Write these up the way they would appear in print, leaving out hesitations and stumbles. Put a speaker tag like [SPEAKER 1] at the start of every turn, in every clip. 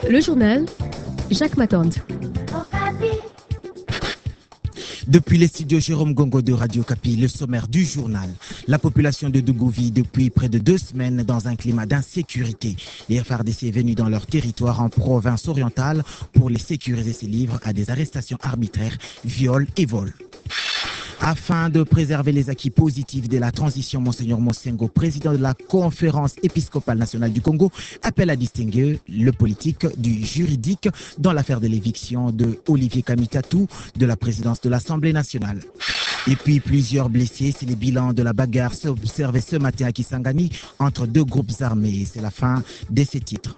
[SPEAKER 1] Le journal, Jacques Matande.
[SPEAKER 2] Depuis les studios Jérôme Gongo de Radio Kapi, le sommaire du journal. La population de Dougou vit depuis près de 2 semaines dans un climat d'insécurité. Les FARDC est venu dans leur territoire en province orientale pour les sécuriser se livrent à des arrestations arbitraires, viols et vols. Afin de préserver les acquis positifs de la transition, Monseigneur Mosengo, président de la conférence épiscopale nationale du Congo, appelle à distinguer le politique du juridique dans l'affaire de l'éviction de Olivier Kamitatou de la présidence de l'Assemblée nationale. Et puis plusieurs blessés, c'est les bilans de la bagarre observée ce matin à Kisangani entre 2 groupes armés. C'est la fin de ces titres.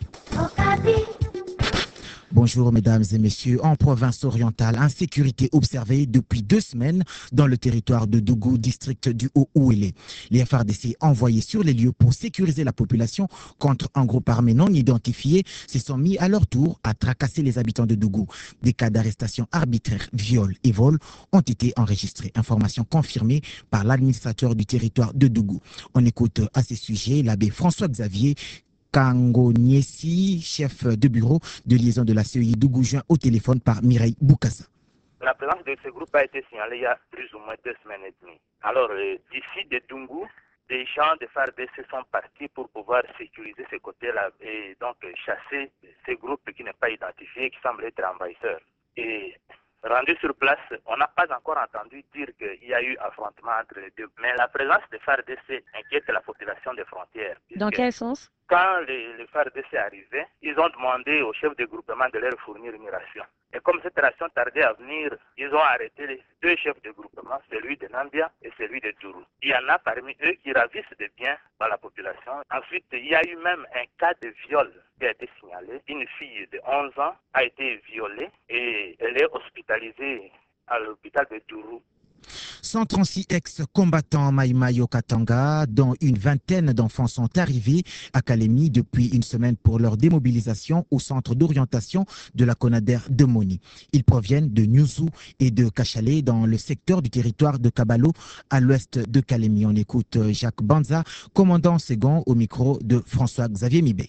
[SPEAKER 2] Bonjour mesdames et messieurs, en province orientale, insécurité observée depuis 2 semaines dans le territoire de Dougou, district du Haut-Ouélé. Les FARDC envoyés sur les lieux pour sécuriser la population contre un groupe armé non identifié se sont mis à leur tour à tracasser les habitants de Dougou. Des cas d'arrestation arbitraire, viol et vol ont été enregistrés. Information confirmée par l'administrateur du territoire de Dougou. On écoute à ce sujet l'abbé François-Xavier Kangoniesi, chef de bureau de liaison de la CEI Dougou, joint au téléphone par Mireille Boukassa.
[SPEAKER 3] La présence de ce groupe a été signalée il y a plus ou moins 2 semaines et demie. Alors, d'ici de Dougou, des gens de FARDC sont partis pour pouvoir sécuriser ce côté-là et donc chasser ces groupes qui n'est pas identifié, qui semblent être envahisseurs. Et rendu sur place, on n'a pas encore entendu dire qu'il y a eu affrontement entre les deux. Mais la présence de FARDC inquiète la population des frontières.
[SPEAKER 1] Dans quel sens?
[SPEAKER 3] Quand les FARDC arrivaient, ils ont demandé au chef de groupement de leur fournir une ration. Et comme cette ration tardait à venir, ils ont arrêté les 2 chefs de groupement, celui de Nambia et celui de Dourou. Il y en a parmi eux qui ravissent des biens dans la population. Ensuite, il y a eu même un cas de viol qui a été signalé. Une fille de 11 ans a été violée et elle est hospitalisée à l'hôpital de Dourou.
[SPEAKER 2] 136 ex-combattants Maïmaï au Katanga, dont une vingtaine d'enfants sont arrivés à Kalemi depuis une semaine pour leur démobilisation au centre d'orientation de la CONADER de Moni. Ils proviennent de Nyuzu et de Kachale dans le secteur du territoire de Kabalo à l'ouest de Kalemi. On écoute Jacques Banza, commandant second au micro de François-Xavier Mibé.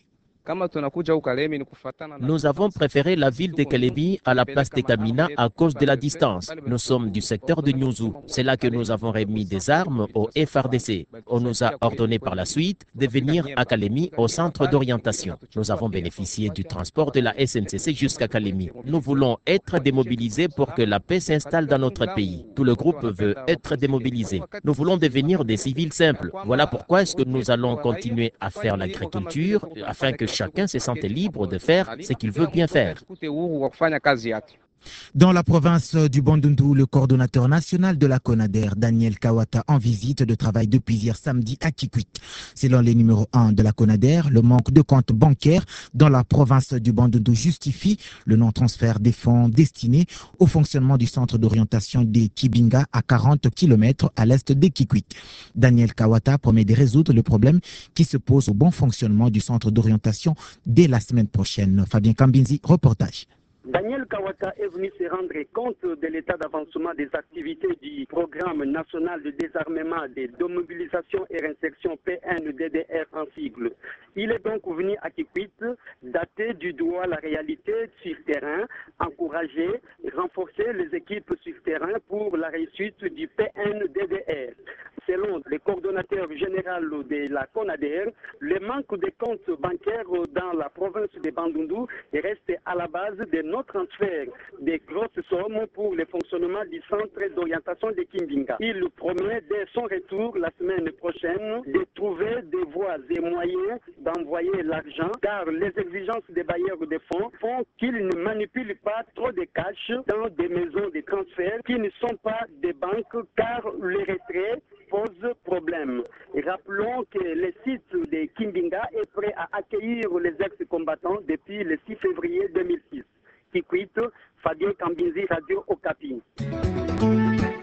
[SPEAKER 4] Nous avons préféré la ville de Kalemi à la place de Kamina à cause de la distance. Nous sommes du secteur de Nyuzu. C'est là que nous avons remis des armes au FARDC. On nous a ordonné par la suite de venir à Kalemi au centre d'orientation. Nous avons bénéficié du transport de la SNCC jusqu'à Kalemi. Nous voulons être démobilisés pour que la paix s'installe dans notre pays. Tout le groupe veut être démobilisé. Nous voulons devenir des civils simples. Voilà pourquoi est-ce que nous allons continuer à faire l'agriculture afin que chacun se sente libre de faire ce qu'il veut bien faire.
[SPEAKER 2] Dans la province du Bandundu, le coordonnateur national de la CONADER, Daniel Kawata, en visite de travail depuis hier samedi à Kikwit. Selon les numéros 1 de la CONADER, le manque de comptes bancaires dans la province du Bandundu justifie le non-transfert des fonds destinés au fonctionnement du centre d'orientation des Kibinga à 40 km à l'est de Kikwit. Daniel Kawata promet de résoudre le problème qui se pose au bon fonctionnement du centre d'orientation dès la semaine prochaine. Fabien Kambinzi, reportage.
[SPEAKER 5] Daniel Kawata est venu se rendre compte de l'état d'avancement des activités du programme national de désarmement, de démobilisation et réinsertion PNDDR en sigle. Il est donc venu à Kikwit dater du doigt la réalité sur terrain, encourager et renforcer les équipes sur terrain pour la réussite du PNDDR. Selon le coordonnateur général de la CONADER, le manque de comptes bancaires dans la province de Bandundu reste à la base de nos transferts de grosses sommes pour le fonctionnement du centre d'orientation de Kimbinga. Il promet dès son retour la semaine prochaine de trouver des voies et moyens d'envoyer l'argent car les exigences des bailleurs de fonds font qu'ils ne manipulent pas trop de cash dans des maisons de transfert qui ne sont pas des banques car le retrait pose problème. Et rappelons que le site de Kimbinga est prêt à accueillir les ex-combattants depuis le 6 février 2006. Kikwit, Fabien Kambinzi, Radio Okapi.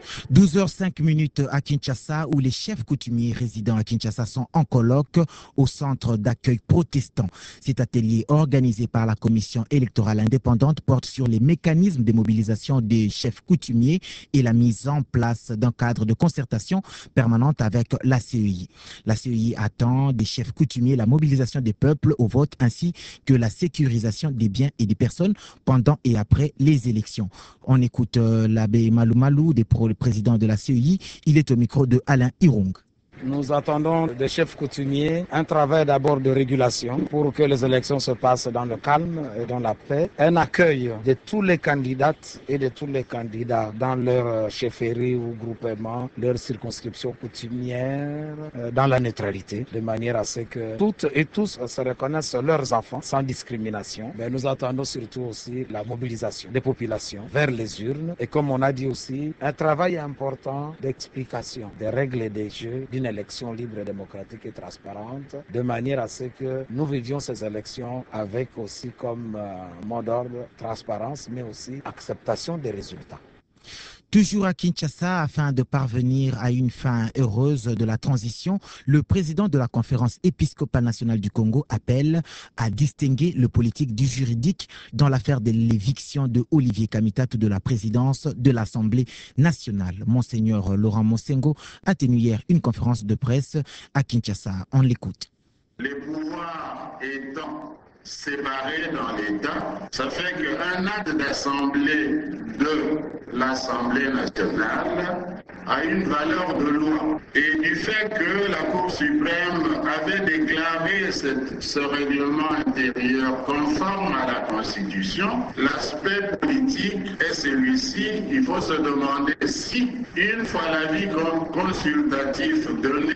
[SPEAKER 2] 12h05 à Kinshasa, où les chefs coutumiers résidant à Kinshasa sont en colloque au centre d'accueil protestant. Cet atelier organisé par la commission électorale indépendante porte sur les mécanismes de mobilisation des chefs coutumiers et la mise en place d'un cadre de concertation permanente avec la CEI. La CEI attend des chefs coutumiers la mobilisation des peuples au vote ainsi que la sécurisation des biens et des personnes pendant et après les élections. On écoute l'abbé Malou Malou, le président de la CEI. Il est au micro de Alain Irung.
[SPEAKER 6] Nous attendons des chefs coutumiers un travail d'abord de régulation pour que les élections se passent dans le calme et dans la paix. Un accueil de tous les candidates et de tous les candidats dans leur chefferie ou groupement, leur circonscription coutumière, dans la neutralité, de manière à ce que toutes et tous se reconnaissent leurs enfants sans discrimination. Mais nous attendons surtout aussi la mobilisation des populations vers les urnes et, comme on a dit aussi, un travail important d'explication des règles et des jeux d'une élection libre, démocratique et transparente, de manière à ce que nous vivions ces élections avec aussi comme mot d'ordre transparence, mais aussi acceptation des résultats.
[SPEAKER 2] Toujours à Kinshasa, afin de parvenir à une fin heureuse de la transition, le président de la conférence épiscopale nationale du Congo appelle à distinguer le politique du juridique dans l'affaire de l'éviction de Olivier Kamitatu de la présidence de l'Assemblée nationale. Monseigneur Laurent Monsengo a tenu hier une conférence de presse à Kinshasa. On l'écoute.
[SPEAKER 7] Les pouvoirs étant séparés dans l'État, ça fait qu'un acte d'assemblée de l'Assemblée nationale a une valeur de loi. Et du fait que la Cour suprême avait déclaré ce règlement intérieur conforme à la Constitution, l'aspect politique est celui-ci. Il faut se demander si, une fois l'avis consultatif donné,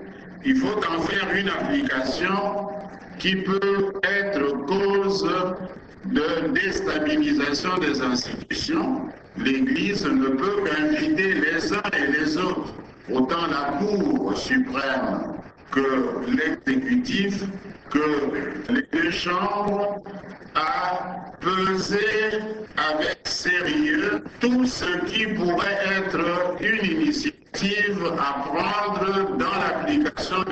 [SPEAKER 7] il faut en faire une application qui peut être cause de déstabilisation des institutions. L'Église ne peut qu'inviter les uns et les autres, autant la Cour suprême que l'exécutif, que les deux chambres, à peser avec sérieux tout ce qui pourrait être une initiative à prendre dans l'application.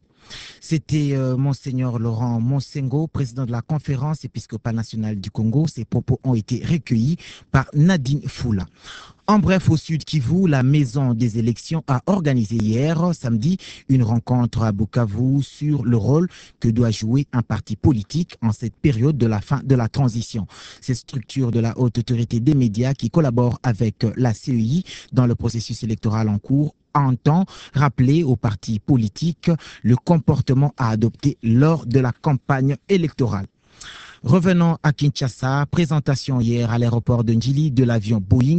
[SPEAKER 2] C'était Monseigneur Laurent Monsengo, président de la conférence épiscopale nationale du Congo. Ses propos ont été recueillis par Nadine Foula. En bref, au Sud Kivu, la maison des élections a organisé hier, samedi, une rencontre à Bukavu sur le rôle que doit jouer un parti politique en cette période de la fin de la transition. Ces structures de la haute autorité des médias qui collaborent avec la CEI dans le processus électoral en cours entend rappeler aux partis politiques le comportement à adopter lors de la campagne électorale. Revenons à Kinshasa, présentation hier à l'aéroport de Njili de l'avion Boeing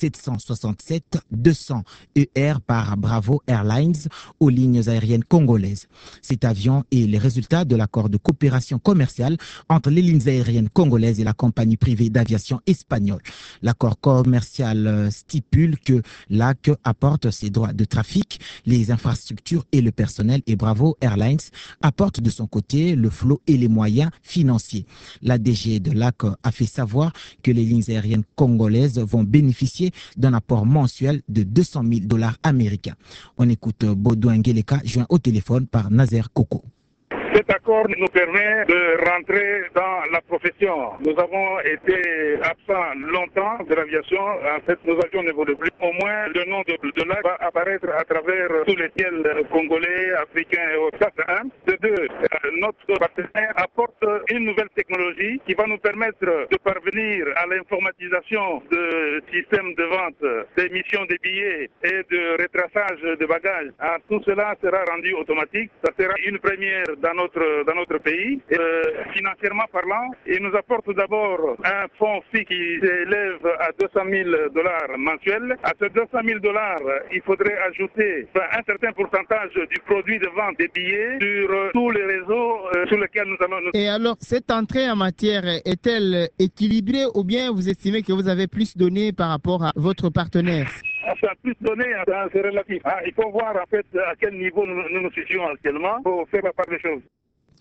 [SPEAKER 2] 767-200 ER par Bravo Airlines aux lignes aériennes congolaises. Cet avion est le résultat de l'accord de coopération commerciale entre les lignes aériennes congolaises et la compagnie privée d'aviation espagnole. L'accord commercial stipule que l'AC apporte ses droits de trafic, les infrastructures et le personnel, et Bravo Airlines apporte de son côté le flot et les moyens financiers. La DG de l'AC a fait savoir que les lignes aériennes congolaises vont bénéficier d'un apport mensuel de $200,000 américains. On écoute Baudouin Ngeleka, joint au téléphone par Nazer Koko.
[SPEAKER 8] Cet accord nous permet de rentrer dans la profession. Nous avons été absents longtemps de l'aviation. En fait, nos avions ne volent plus. Au moins, le nom de l'AC va apparaître à travers tous les ciels congolais, africains et autres. Ça, c'est un. De deux, notre partenaire apporte une nouvelle technologie qui va nous permettre de parvenir à l'informatisation de systèmes de vente, d'émission des billets et de retraçage de bagages. Tout cela sera rendu automatique. Ça sera une première dans notre pays, financièrement parlant. Il nous apporte d'abord un fonds fixe qui s'élève à $200,000 mensuels. À ces $200,000, il faudrait ajouter un certain pourcentage du produit de vente des billets sur tous les réseaux sur lesquels nous allons.
[SPEAKER 9] Et alors, cette entrée en matière est-elle équilibrée ou bien vous estimez que vous avez plus donné par rapport à votre partenaire?
[SPEAKER 8] Ça a plus donné, c'est relatif. Il faut voir en fait à quel niveau nous nous situons actuellement pour faire la part des choses.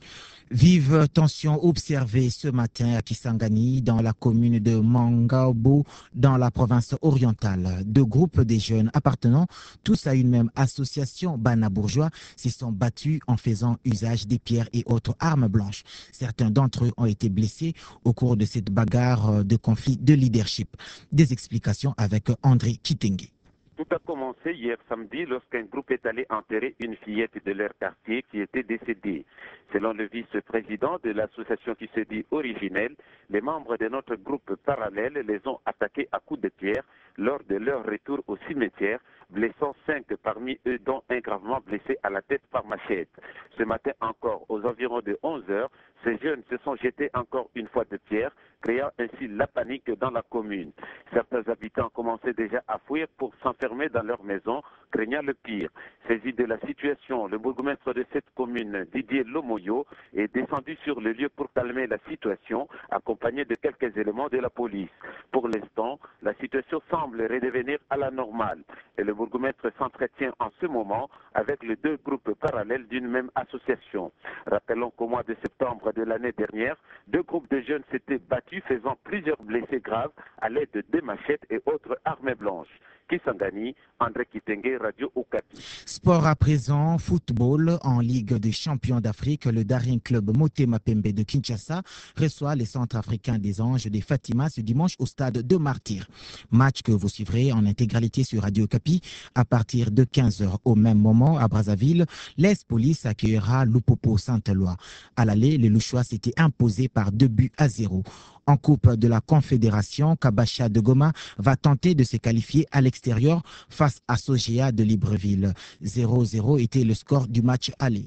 [SPEAKER 2] Vive tension observée ce matin à Kisangani, dans la commune de Mangabo, dans la province orientale. Deux groupes des jeunes appartenant tous à une même association Bana Bourgeois se sont battus en faisant usage des pierres et autres armes blanches. Certains d'entre eux ont été blessés au cours de cette bagarre de conflit de leadership. Des explications avec André Kitenge.
[SPEAKER 10] Tout a commencé hier samedi lorsqu'un groupe est allé enterrer une fillette de leur quartier qui était décédée. Selon le vice-président de l'association qui se dit originelle, les membres de notre groupe parallèle les ont attaqués à coups de pierre lors de leur retour au cimetière, blessant 5 parmi eux, dont un gravement blessé à la tête par machette. Ce matin encore, aux environs de 11 heures, ces jeunes se sont jetés encore une fois de pierre, créant ainsi la panique dans la commune. Certains habitants commençaient déjà à fuir pour s'enfermer dans leur maison, craignant le pire. Saisi de la situation, le bourgmestre de cette commune, Didier Lomoyo, est descendu sur le lieu pour calmer la situation, accompagné de quelques éléments de la police. Pour l'instant, la situation semble redevenir à la normale et le bourgmestre s'entretient en ce moment avec les deux groupes parallèles d'une même association. Rappelons qu'au mois de septembre de l'année dernière, deux groupes de jeunes s'étaient battus, faisant plusieurs blessés graves à l'aide de machettes et autres armes blanches. Kisangani, André Kitenge, Radio Okapi.
[SPEAKER 2] Sport à présent, football en Ligue des champions d'Afrique. Le Darien Club Motema Pembe de Kinshasa reçoit les Centrafricains des Anges de Fatima ce dimanche au stade de Martyr. Match que vous suivrez en intégralité sur Radio Okapi à partir de 15h. Au même moment, à Brazzaville, l'Es Police accueillera Lupopo Saint-Éloi. À l'aller, les Louchois s'étaient imposés par 2-0. En Coupe de la Confédération, Kabacha de Goma va tenter de se qualifier à l'extérieur face à Sogea de Libreville. 0-0 était le score du match aller.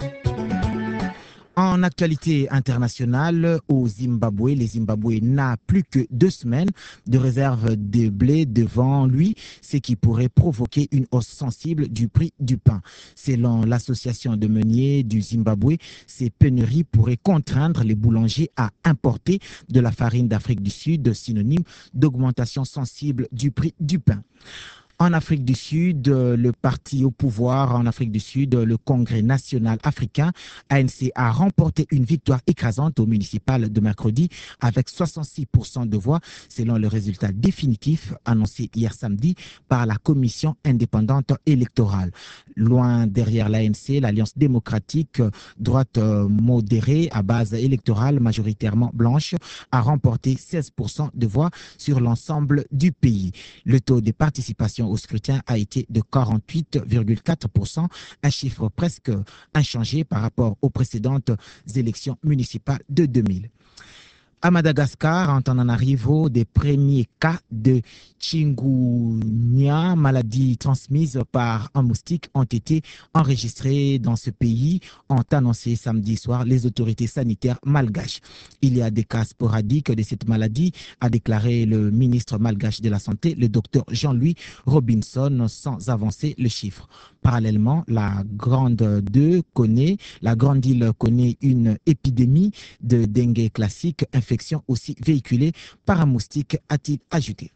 [SPEAKER 2] En actualité internationale, au Zimbabwe, le Zimbabwe n'a plus que 2 semaines de réserve de blé devant lui, ce qui pourrait provoquer une hausse sensible du prix du pain. Selon l'association de meuniers du Zimbabwe, ces pénuries pourraient contraindre les boulangers à importer de la farine d'Afrique du Sud, synonyme d'augmentation sensible du prix du pain. En Afrique du Sud, le parti au pouvoir en Afrique du Sud, le Congrès national africain, ANC, a remporté une victoire écrasante au municipal de mercredi avec 66% de voix, selon le résultat définitif annoncé hier samedi par la commission indépendante électorale. Loin derrière l'ANC, l'Alliance démocratique droite modérée à base électorale majoritairement blanche a remporté 16% de voix sur l'ensemble du pays. Le taux de participation au scrutin a été de 48,4%, un chiffre presque inchangé par rapport aux précédentes élections municipales de 2000. À Madagascar, en Antananarivo, des premiers cas de chikungunya, maladie transmise par un moustique, ont été enregistrés dans ce pays, ont annoncé samedi soir les autorités sanitaires malgaches. Il y a des cas sporadiques de cette maladie, a déclaré le ministre malgache de la Santé, le docteur Jean-Louis Robinson, sans avancer le chiffre. Parallèlement, la Grande Île connaît une épidémie de dengue classique, infection aussi véhiculée par un moustique, a-t-il ajouté.